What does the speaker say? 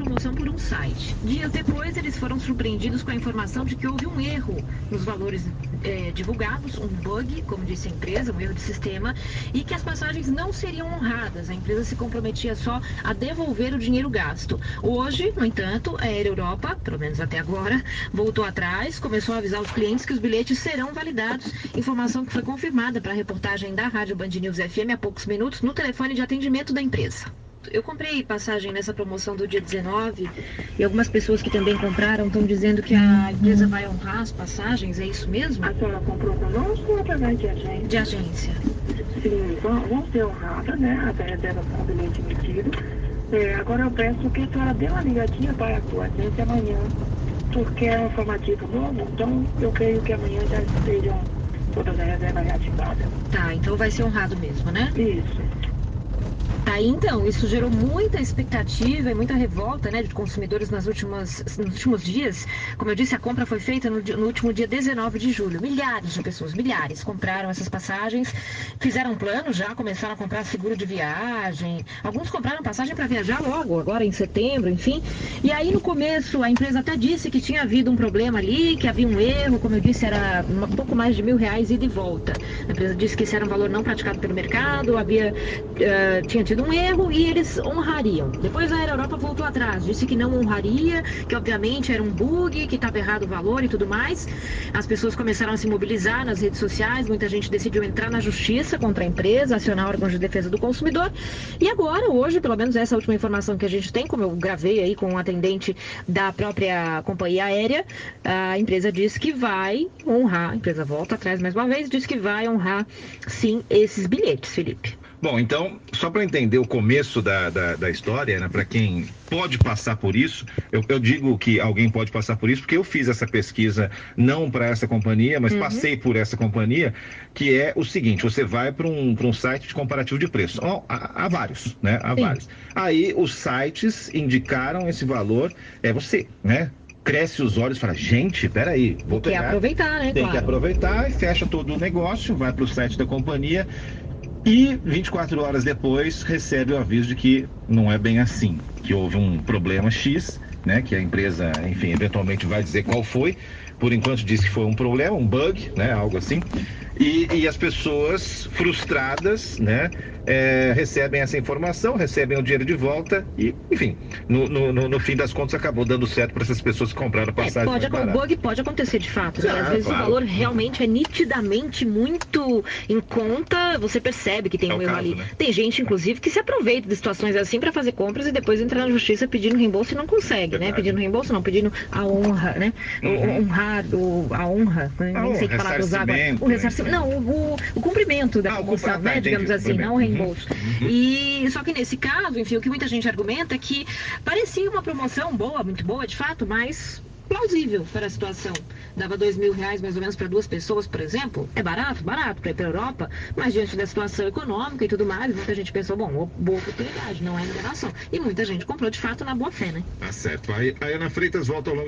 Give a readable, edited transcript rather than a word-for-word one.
promoção por um site. Dias depois, eles foram surpreendidos com a informação de que houve um erro nos valores divulgados, um bug, como disse a empresa, um erro de sistema, e que as passagens não seriam honradas. A empresa se comprometia só a devolver o dinheiro gasto. Hoje, no entanto, a Air Europa, pelo menos até agora, voltou atrás, começou a avisar os clientes que os bilhetes serão validados, informação que foi confirmada para a reportagem da Rádio Band News FM há poucos minutos no telefone de atendimento da empresa. Eu comprei passagem nessa promoção do dia 19 e algumas pessoas que também compraram estão dizendo que a empresa vai honrar as passagens, é isso mesmo? A senhora comprou conosco ou através de agência? De agência. Sim, vão ser honradas, né? Até reserva com o bilhete emitido. Agora eu peço que a senhora dê uma ligadinha para a sua agência amanhã, porque é um informativo novo, então eu creio que amanhã já estejam todas as reservas reativadas. Tá, então vai ser honrado mesmo, né? Isso. Tá, então, isso gerou muita expectativa e muita revolta, né, de consumidores nos últimos dias. Como eu disse, a compra foi feita no último dia 19 de julho. Milhares de pessoas, milhares, compraram essas passagens, fizeram plano já, começaram a comprar seguro de viagem. Alguns compraram passagem para viajar logo, agora em setembro, enfim. E aí, no começo, a empresa até disse que tinha havido um problema ali, que havia um erro, como eu disse, era um pouco mais de R$1.000 ida e volta. A empresa disse que esse era um valor não praticado pelo mercado, tinha tido um erro e eles honrariam. Depois a Air Europa voltou atrás, disse que não honraria, que obviamente era um bug, que estava errado o valor e tudo mais. As pessoas começaram a se mobilizar nas redes sociais, muita gente decidiu entrar na justiça contra a empresa, acionar órgãos de defesa do consumidor. E agora, hoje, pelo menos essa última informação que a gente tem, como eu gravei aí com um atendente da própria companhia aérea, a empresa diz que vai honrar, a empresa volta atrás mais uma vez, diz que vai honrar sim esses bilhetes, Felipe. Bom, então, só para entender o começo da história, né, para quem pode passar por isso, eu digo que alguém pode passar por isso, porque eu fiz essa pesquisa não para essa companhia, mas passei por essa companhia, que é o seguinte: você vai para um site de comparativo de preço. Há vários, né? Há vários. Aí os sites indicaram esse valor, você, né? Cresce os olhos e fala, gente, peraí, vou pegar. Tem que aproveitar, né? Tem que aproveitar e fecha todo o negócio, vai para o site da companhia. E 24 horas depois recebe o aviso de que não é bem assim, que houve um problema X, né, que a empresa, enfim, eventualmente vai dizer qual foi. Por enquanto diz que foi um problema, um bug, né, algo assim. E as pessoas frustradas, né, recebem essa informação, recebem o dinheiro de volta e, enfim, no fim das contas acabou dando certo para essas pessoas que compraram a passagem. O bug pode acontecer de fato, né? Às vezes claro. O valor realmente é nitidamente muito em conta, você percebe que tem um erro ali. Né? Tem gente, inclusive, que se aproveita de situações assim para fazer compras e depois entrar na justiça pedindo reembolso e não consegue, né? Pedindo reembolso não, pedindo a honra, né? A honra, nem sei que palavra usar agora. O ressarcimento. Não, o cumprimento da condição, né? Digamos assim, não o reembolso. E só que nesse caso, enfim, o que muita gente argumenta é que parecia uma promoção boa, muito boa, de fato, mas plausível para a situação. Dava R$2.000 mais ou menos para 2 pessoas, por exemplo. É barato para ir para a Europa, mas diante da situação econômica e tudo mais, muita gente pensou, bom, boa oportunidade, não é enganação. E muita gente comprou de fato na boa fé, né? Tá certo. Aí a Ana Freitas volta ao longo